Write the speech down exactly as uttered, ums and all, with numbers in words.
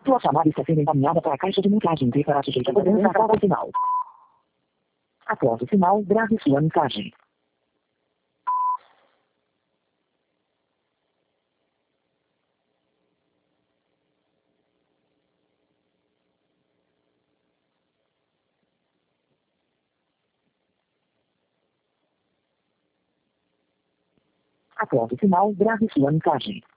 Sua chamada está sendo encaminhada para a caixa de mensagens e será sujeita a cobrança após o sinal. Após o sinal, grave sua mensagem. Após o sinal, grave sua mensagem.